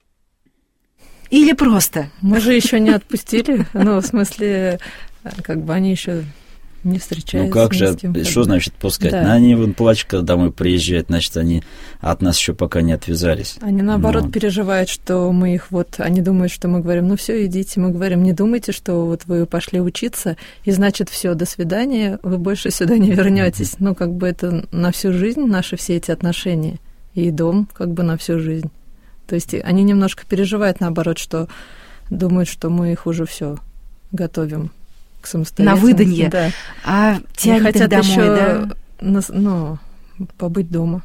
Или просто? Мы же еще не отпустили. Ну, в смысле, как бы они еще не встречаются. Ну, как же, что значит отпускать? Да. Они вон плачут, когда домой приезжают, значит, они от нас еще пока не отвязались. Они, наоборот, ну, переживают, что мы их вот... Они думают, что мы говорим, ну, все, идите. Мы говорим, не думайте, что вот вы пошли учиться, и, значит, все, до свидания, вы больше сюда не вернетесь. Ну, как бы это на всю жизнь наши все эти отношения. И дом как бы на всю жизнь. То есть они немножко переживают, наоборот, что думают, что мы их уже все готовим к самостоятельности. На выданье. Да. А тянет их домой, еще, да? На, ну, побыть дома.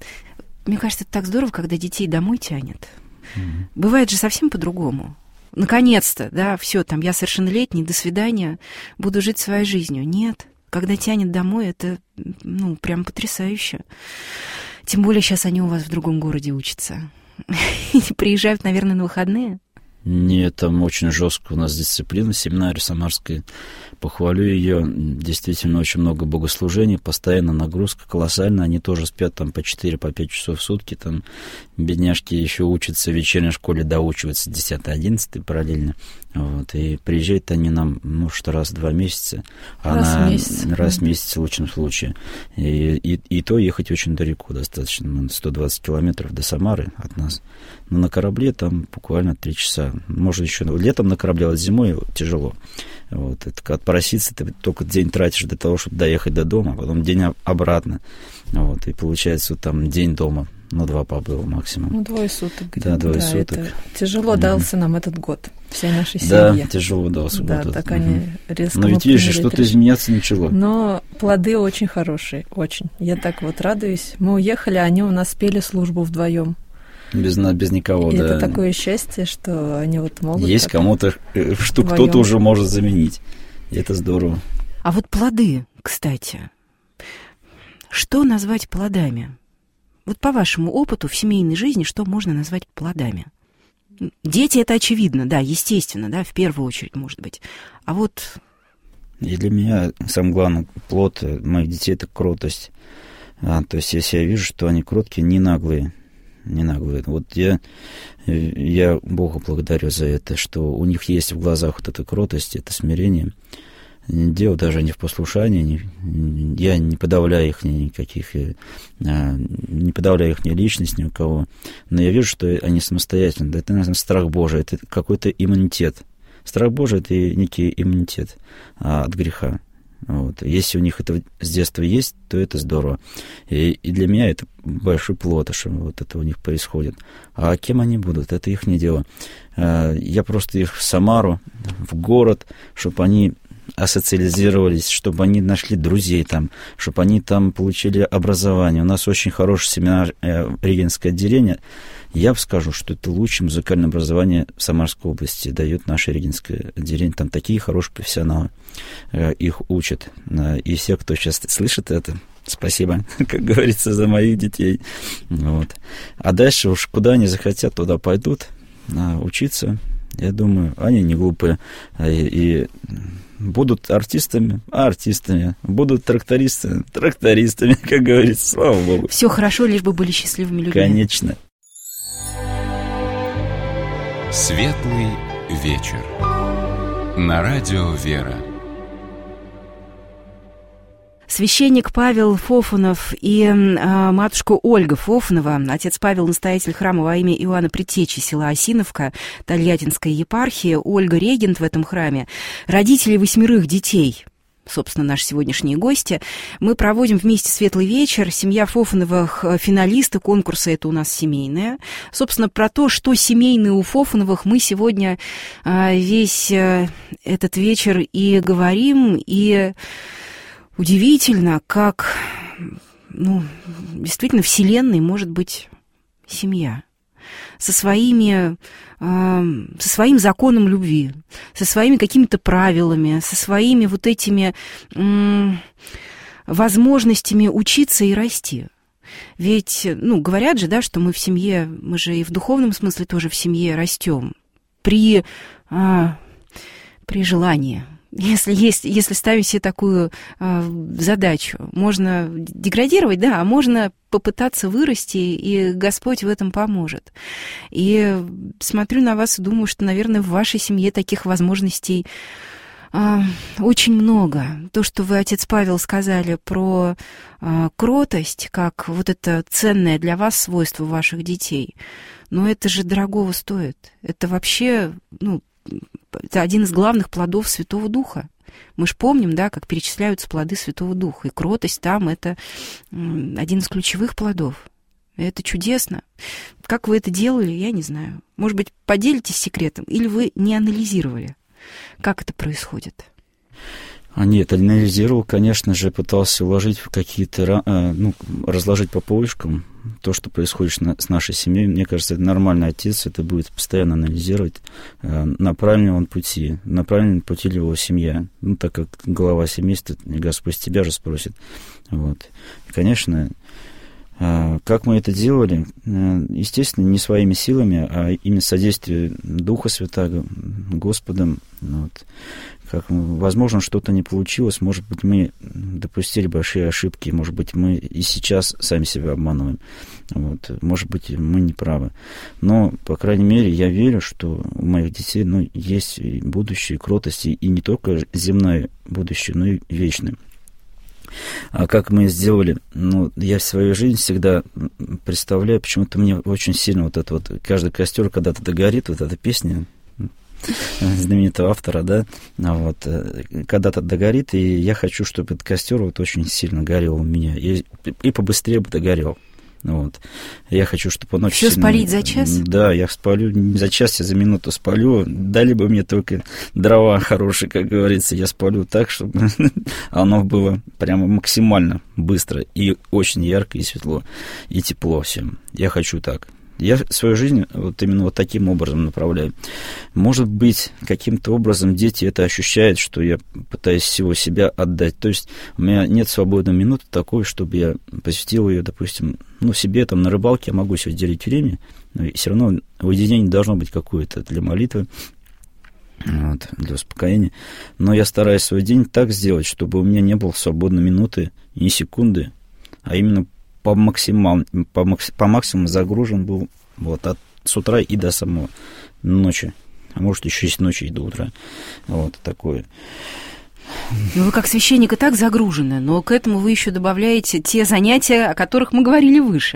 Мне кажется, это так здорово, когда детей домой тянет. Mm-hmm. Бывает же совсем по-другому. Наконец-то, да, все, там, я совершеннолетний, до свидания, буду жить своей жизнью. Нет, когда тянет домой, это, ну, прям потрясающе. Тем более сейчас они у вас в другом городе учатся. Приезжают, наверное, на выходные? Нет, там очень жестко у нас дисциплина в семинаре самарской. Похвалю ее. Действительно, очень много богослужений, постоянно нагрузка колоссальная. Они тоже спят там по четыре, по пять часов в сутки. Там бедняжки еще учатся в вечерней школе, доучиваются десятый, одиннадцатый параллельно. Вот. И приезжают они нам, может, раз в два месяца. А раз на, в месяц. Раз в месяц в лучшем случае. И, и, и то ехать очень далеко достаточно. сто двадцать километров до Самары от нас. Но на корабле там буквально три часа. Может, еще летом на корабле, а зимой тяжело. Вот. Это отпроситься, ты только день тратишь для того, чтобы доехать до дома, а потом день обратно. Вот. И получается, там день дома. Ну, два побыл максимум. Ну, двое суток. Да, двое да, суток. Это тяжело дался mm-hmm. нам этот год, всей нашей семье. Да, тяжело дался да, год. так mm-hmm. они резко... Но ведь видишь, что-то изменяться начало. Но плоды очень хорошие, очень. Я так вот радуюсь. Мы уехали, они у нас пели службу вдвоем. Без, без никого, и да. Это такое счастье, что они вот могут... Есть кому-то, что вдвоем. Кто-то уже может заменить. И это здорово. А вот плоды, кстати, что назвать плодами? Вот по вашему опыту в семейной жизни, что можно назвать плодами? Дети — это очевидно, да, естественно, да, в первую очередь, может быть. А вот... И для меня самый главный плод моих детей — это кротость. А, то есть, если я вижу, что они кроткие, не наглые, не наглые. Вот я, я Богу благодарю за это, что у них есть в глазах вот эта кротость, это смирение. Дело даже не в послушании, не, я не подавляю их ни никаких, не подавляю их ни личность, ни у кого, но я вижу, что они самостоятельны. Это, наверное, страх Божий, это какой-то иммунитет. Страх Божий — это некий иммунитет от греха. Вот. Если у них это с детства есть, то это здорово. И, и для меня это большой плод, что вот это у них происходит. А кем они будут, это их не дело. Я просто их в Самару, в город, чтобы они асоциализировались, чтобы они нашли друзей там, чтобы они там получили образование. У нас очень хороший семинар э, Регенское отделение. Я бы скажу, что это лучшее музыкальное образование в Самарской области дает наше Регенское отделение. Там такие хорошие профессионалы. Э, их учат. Э, и все, кто сейчас слышит это, спасибо, как говорится, за моих детей. Вот. А дальше уж куда они захотят, туда пойдут э, учиться. Я думаю, они не глупые. И, и будут артистами, а артистами. Будут трактористами, трактористами, как говорится, слава Богу. Все хорошо, лишь бы были счастливыми людьми. Конечно. Светлый вечер. На радио «Вера». Священник Павел Фофанов и э, матушка Ольга Фофанова, отец Павел, настоятель храма во имя Иоанна Предтечи, села Осиновка, Тольяттинской епархии, Ольга регент в этом храме, родители восьмерых детей, собственно, наши сегодняшние гости. Мы проводим вместе светлый вечер. Семья Фофановых финалисты конкурса «Это у нас семейное». Собственно, про то, что семейное у Фофановых, мы сегодня э, весь э, этот вечер и говорим, и удивительно, как, ну, действительно, вселенной может быть семья со своими, э, со своим законом любви, со своими какими-то правилами, со своими вот этими э, возможностями учиться и расти. Ведь, ну, говорят же, да, что мы в семье, мы же и в духовном смысле тоже в семье растем при, э, при желании. Если, есть, если ставить себе такую э, задачу, можно деградировать, да, а можно попытаться вырасти, и Господь в этом поможет. И смотрю на вас и думаю, что, наверное, в вашей семье таких возможностей э, очень много. То, что вы, отец Павел, сказали про э, кротость, как вот это ценное для вас свойство ваших детей, но это же дорогого стоит. Это вообще, ну, это один из главных плодов Святого Духа. Мы же помним, да, как перечисляются плоды Святого Духа. И кротость там — это один из ключевых плодов. И это чудесно. Как вы это делали, я не знаю. Может быть, поделитесь секретом, или вы не анализировали, как это происходит? А нет, анализировал, конечно же, пытался уложить в какие-то, ну, разложить по полочкам то, что происходит с нашей семьей. Мне кажется, это нормальный отец, это будет постоянно анализировать, на правильном он пути, на правильном пути ли его семья. Ну, так как глава семейства, Господь тебя же спросит. Вот. И, конечно, как мы это делали? Естественно, не своими силами, а именно содействие Духа Святаго, Господом. Вот. Как, возможно, что-то не получилось, может быть, мы допустили большие ошибки, может быть, мы и сейчас сами себя обманываем, вот. Может быть, мы не правы. Но, по крайней мере, я верю, что у моих детей, ну, есть будущее, кротость, и не только земное будущее, но и вечное. А как мы сделали? Ну, я в своей жизни всегда представляю, почему-то мне очень сильно вот это вот, каждый костер когда-то догорит, вот эта песня знаменитого автора, да, вот, когда-то догорит, и я хочу, чтобы этот костер вот очень сильно горел у меня, и, и побыстрее бы догорел. Вот. Я хочу, чтобы он очень Все сильно... спалить за час? Да, я спалю не за час, я за минуту спалю. Дали бы мне только дрова хорошие, как говорится, я спалю так, чтобы оно было прямо максимально быстро и очень ярко, и светло, и тепло всем. Я хочу так. Я свою жизнь вот именно вот таким образом направляю. Может быть, каким-то образом дети это ощущают, что я пытаюсь всего себя отдать. То есть у меня нет свободной минуты такой, чтобы я посвятил ее, допустим, ну, себе там на рыбалке я могу себе уделить время, но все равно уединение должно быть какое-то для молитвы, вот, для успокоения. Но я стараюсь свой день так сделать, чтобы у меня не было свободной минуты, ни секунды, а именно по максимуму, по, по максимуму загружен был вот, от, с утра и до самой ночи. А может, еще и с ночи и до утра. Вот такое. Ну, вы как священник и так загружены, но к этому вы еще добавляете те занятия, о которых мы говорили выше.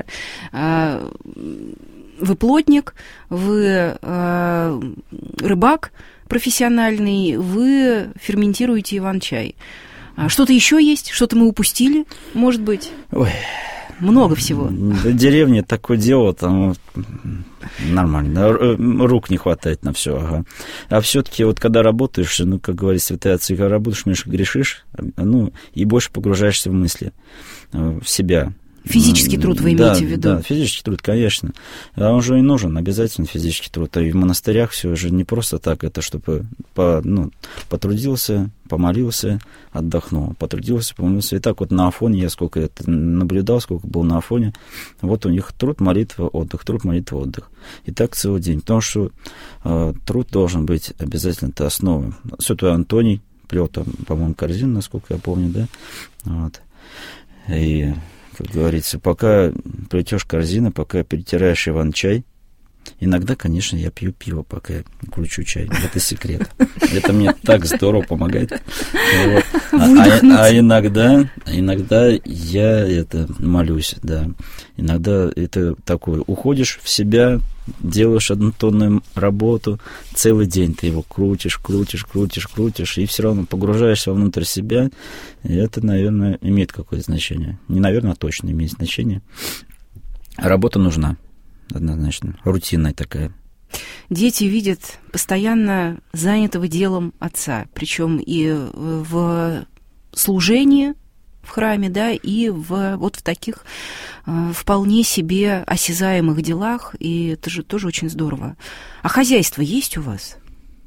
Вы плотник, вы рыбак профессиональный, вы ферментируете иван-чай. Что-то еще есть? Что-то мы упустили, может быть? Ой. Много всего. Да, деревня такое дело, там нормально. Рук не хватает на все. Ага. А все-таки вот когда работаешь, ну, как говорит святые отцы, когда работаешь, меньше грешишь, ну, и больше погружаешься в мысли, в себя. Физический труд вы да, имеете в виду? Да, физический труд, конечно. А он же и нужен, обязательно физический труд. А и в монастырях все же не просто так, это чтобы по, ну, потрудился, помолился, отдохнул, потрудился, помолился. И так вот на Афоне, я сколько это наблюдал, сколько был на Афоне, вот у них труд, молитва, отдых, труд, молитва, отдых. И так целый день. Потому что э, труд должен быть обязательно, это основа. Святой Антоний плел там, по-моему, корзину, насколько я помню, да, вот. И... Как говорится, пока плетешь корзину, пока перетираешь иван-чай, Иногда, конечно, я пью пиво, пока я кручу чай. Это секрет. Это мне так здорово помогает. Вот. А, а, а иногда, иногда я это молюсь, да. Иногда это такое, уходишь в себя, делаешь однотонную работу, целый день ты его крутишь, крутишь, крутишь, крутишь, и все равно погружаешься внутрь себя, и это, наверное, имеет какое-то значение. Не, наверное, а точно имеет значение. Работа нужна. Однозначно. Рутинная такая. Дети видят постоянно занятого делом отца, причем и в служении в храме, да, и в, вот в таких э, вполне себе осязаемых делах, и это же тоже очень здорово. А хозяйство есть у вас?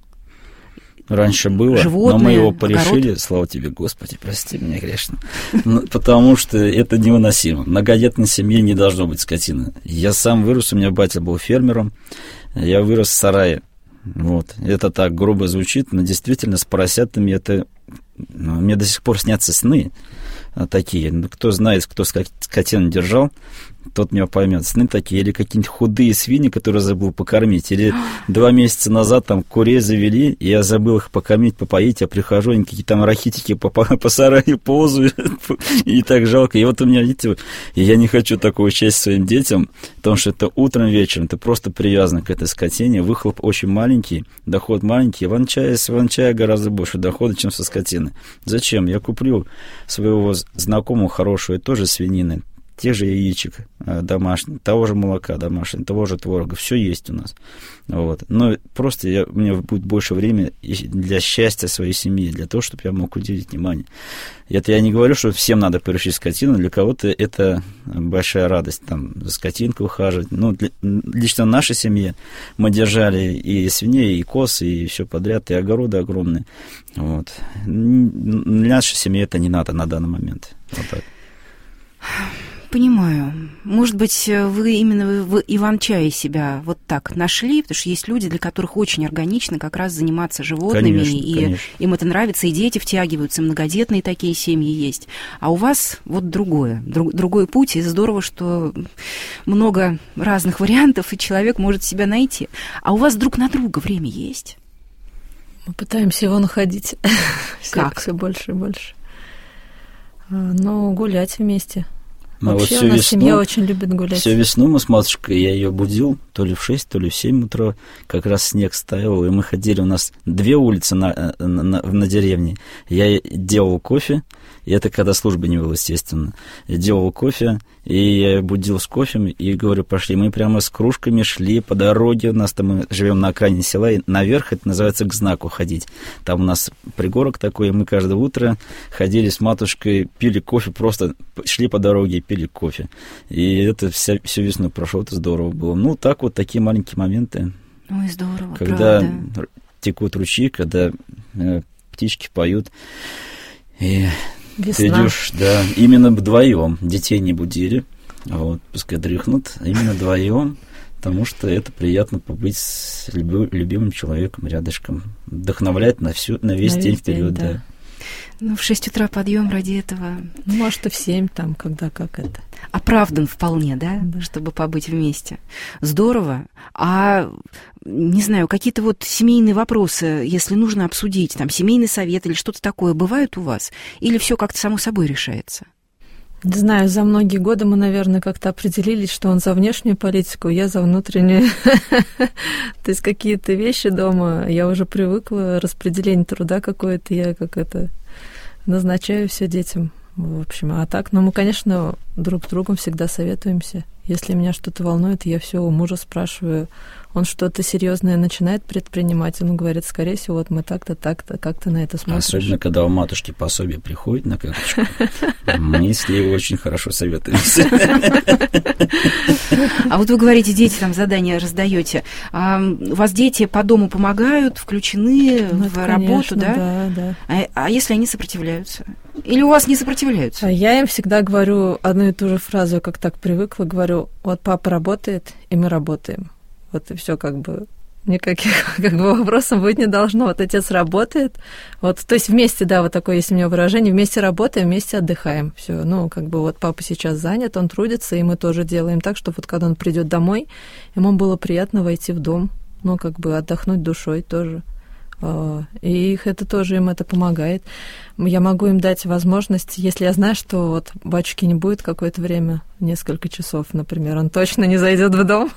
Раньше было, животные, но мы его порешили, огород. Слава тебе, Господи, прости меня грешно, потому что это невыносимо. В многодетной семье не должно быть скотины. Я сам вырос, у меня батя был фермером, я вырос в сарае. Вот. Это так грубо звучит, но действительно с поросятами это... Мне до сих пор снятся сны такие. Кто знает, кто скотину держал, тот меня поймет. Сны такие, или какие-нибудь худые свиньи, которые забыл покормить, или два месяца назад там курей завели, и я забыл их покормить, попоить, я прихожу, они какие-то там рахитики по, по сараю ползают, и так жалко. И вот у меня, видите, и я не хочу такого счастья своим детям, потому что это утром, вечером, ты просто привязан к этой скотине, выхлоп очень маленький, доход маленький, иван-чая, с иван-чая гораздо больше дохода, чем со скотины. Зачем? Я куплю своего знакомого хорошего, тоже свинины, тех же яичек домашних, того же молока домашнего, того же творога, все есть у нас. Вот. Но просто я, у меня будет больше времени для счастья своей семьи, для того, чтобы я мог уделить внимание. Это я не говорю, что всем надо порешить скотину, для кого-то это большая радость, там, за скотинкой ухаживать. Ну, для, лично в нашей семье мы держали и свиней, и коз, и все подряд, и огороды огромные. Вот. Для нашей семьи это не надо на данный момент. Вот так. Понимаю. Может быть, вы именно в иван-чае себя вот так нашли, потому что есть люди, для которых очень органично как раз заниматься животными, конечно, и конечно. Им это нравится, и дети втягиваются, и многодетные такие семьи есть. А у вас вот другое, друг, другой путь, и здорово, что много разных вариантов, и человек может себя найти. А у вас друг на друга время есть? Мы пытаемся его находить. Как? Все больше и больше. Ну, гулять вместе. Мы Вообще вот у нас весну, семья очень любит гулять. Всю весну мы с матушкой, я ее будил, то ли в шесть, то ли в семь утра, как раз снег стоял, и мы ходили, у нас две улицы на, на, на, на деревне. Я делал кофе, и это когда службы не было, естественно. Я делал кофе, и я ее будил с кофе, и говорю, пошли. Мы прямо с кружками шли по дороге, у нас там, мы живем на окраине села, и наверх, это называется к знаку ходить. Там у нас пригорок такой, и мы каждое утро ходили с матушкой, пили кофе, просто шли по дороге и пили кофе. И это вся, всю весну прошло, это здорово было. Ну, так вот, такие маленькие моменты. Ой, здорово, когда правда. Текут ручьи, когда э, птички поют. И Весна. ты идешь, да, именно вдвоем. Детей не будили, вот, пускай дрыхнут, а именно вдвоем, потому что это приятно побыть с люби, любимым человеком рядышком. Вдохновлять на, всю, на весь на день весь вперед, день, да. да. Ну, в шесть утра подъем ради этого. Ну, может, и в семь там, когда как это. Оправдан вполне, да, Да. чтобы побыть вместе. Здорово. А, не знаю, какие-то вот семейные вопросы, если нужно обсудить, там, семейный совет или что-то такое, бывают у вас? Или все как-то само собой решается? Не знаю, за многие годы мы, наверное, как-то определились, что он за внешнюю политику, я за внутреннюю. То есть какие-то вещи дома, я уже привыкла, распределение труда какое-то, я как это назначаю все детям. В общем, а так, ну, мы, конечно, друг с другом всегда советуемся. Если меня что-то волнует, я все у мужа спрашиваю. Он что-то серьезное начинает предпринимать, он говорит, скорее всего, вот мы так-то, так-то, как ты на это смотришь. Особенно, когда у матушки пособие приходит на карточку, мы с ней очень хорошо советуемся. А вот вы говорите, дети там задания раздаете. А у вас дети по дому помогают, включены Ну, в это, работу, конечно, да? Да, да. А, а если они сопротивляются? Или у вас не сопротивляются? А я им всегда говорю одну и ту же фразу, я как так привыкла, говорю, вот папа работает, и мы работаем. Вот и все как бы никаких как бы вопросов быть не должно. Вот отец работает, вот, то есть вместе, да, вот такое есть у меня выражение, вместе работаем, вместе отдыхаем. Все, ну, как бы вот папа сейчас занят, он трудится, и мы тоже делаем так, чтобы вот когда он придет домой, ему было приятно войти в дом, ну, как бы отдохнуть душой тоже. И их это тоже, им это помогает. Я могу им дать возможность, если я знаю, что вот батюшки не будет какое-то время, несколько часов, например, он точно не зайдет в дом,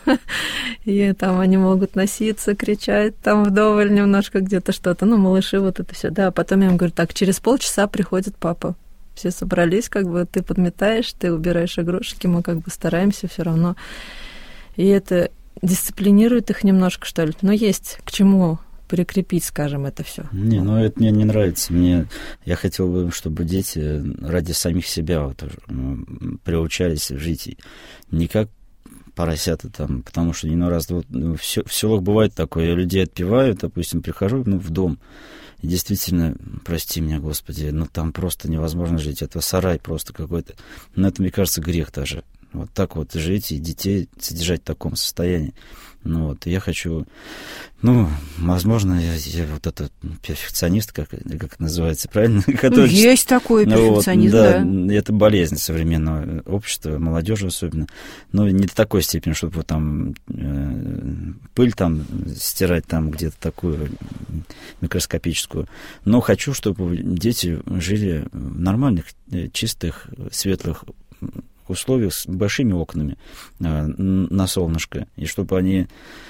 и там они могут носиться, кричать, там вдоволь немножко где-то что-то, ну, малыши, вот это все, да, потом я им говорю, так, через полчаса приходит папа, все собрались, как бы ты подметаешь, ты убираешь игрушки, мы как бы стараемся все равно, и это дисциплинирует их немножко, что ли, но есть к чему прикрепить, скажем, это все. Не, ну это мне не нравится. Мне, я хотел бы, чтобы дети ради самих себя вот, ну, приучались жить не как поросята там, потому что иной раз вот, ну, в, в селах бывает такое, я людей отпеваю, допустим, прихожу ну, в дом, и действительно, прости меня, Господи, ну там просто невозможно жить, это сарай просто какой-то, но это, мне кажется, грех даже. Вот так вот жить и детей содержать в таком состоянии. Ну вот, я хочу, ну, возможно, я, я вот этот перфекционист, как, как это называется, правильно? Ну, есть такой перфекционизм, вот, да, да. Это болезнь современного общества, молодежи особенно. Но не до такой степени, чтобы вот там э, пыль там стирать там где-то такую микроскопическую. Но хочу, чтобы дети жили в нормальных, чистых, светлых условиях с большими окнами э, на солнышко, и чтобы они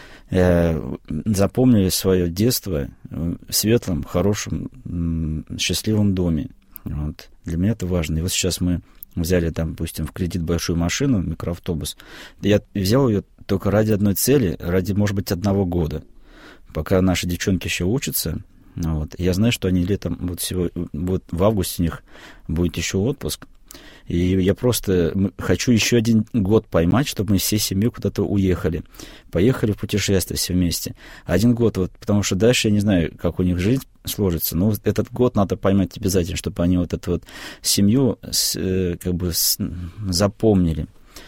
э, запомнили свое детство в светлом, хорошем, э, счастливом доме. Вот. Для меня это важно. И вот сейчас мы взяли, там, допустим, в кредит большую машину, микроавтобус. Я взял ее только ради одной цели, ради, может быть, одного года. Пока наши девчонки еще учатся, вот. Я знаю, что они летом, вот, всего, вот в августе у них будет еще отпуск. И я просто хочу еще один год поймать, чтобы мы всей семьей куда-то уехали. Поехали в путешествие все вместе. Один год, вот, потому что дальше я не знаю, как у них жизнь сложится. Но этот год надо поймать обязательно, чтобы они вот эту вот семью с, как бы с, запомнили.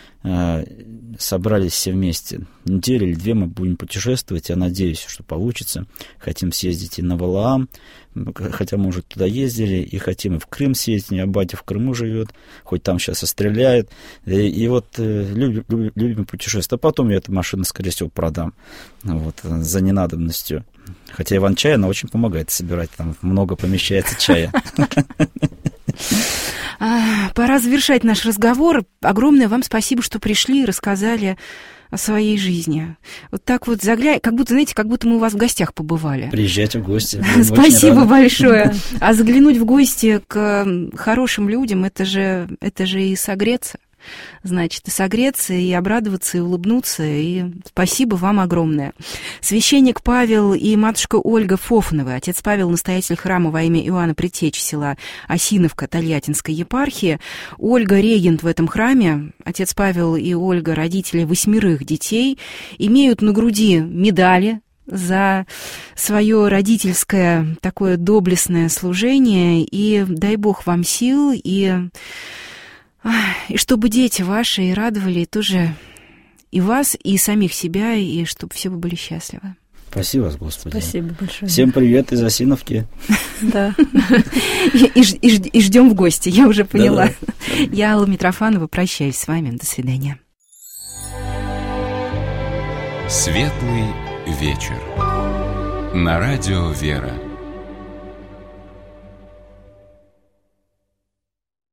Собрались все вместе. Неделю или две мы будем путешествовать. Я надеюсь, что получится. Хотим съездить и на Валаам, хотя мы уже туда ездили, и хотим и в Крым съездить. У меня батя в Крыму живет, хоть там сейчас и стреляют. И, и вот любим, любим, любим путешествовать. А потом я эту машину, скорее всего, продам вот, за ненадобностью. Хотя Иван-чай, она очень помогает собирать. Там много помещается чая. Пора завершать наш разговор. Огромное вам спасибо, что пришли и рассказали о своей жизни. Вот так вот заглядывая, как будто, знаете, как будто мы у вас в гостях побывали. Приезжайте в гости. Спасибо большое. А заглянуть в гости к хорошим людям, это же, это же и согреться. Значит, и согреться, и обрадоваться, и улыбнуться, и спасибо вам огромное. Священник Павел и матушка Ольга Фофановы, отец Павел, настоятель храма во имя Иоанна Предтечи села Осиновка Тольяттинской епархии, Ольга регент в этом храме, отец Павел и Ольга, родители восьмерых детей, имеют на груди медали за свое родительское такое доблестное служение, и дай Бог вам сил, и... И чтобы дети ваши и радовали и тоже и вас, и самих себя, и чтобы все вы были счастливы. Спасибо вас, Господи. Спасибо большое. Всем привет из Осиновки. Да. И ждем в гости, я уже поняла. Я, Алла Митрофанова, прощаюсь с вами. До свидания. Светлый вечер. На радио «Вера».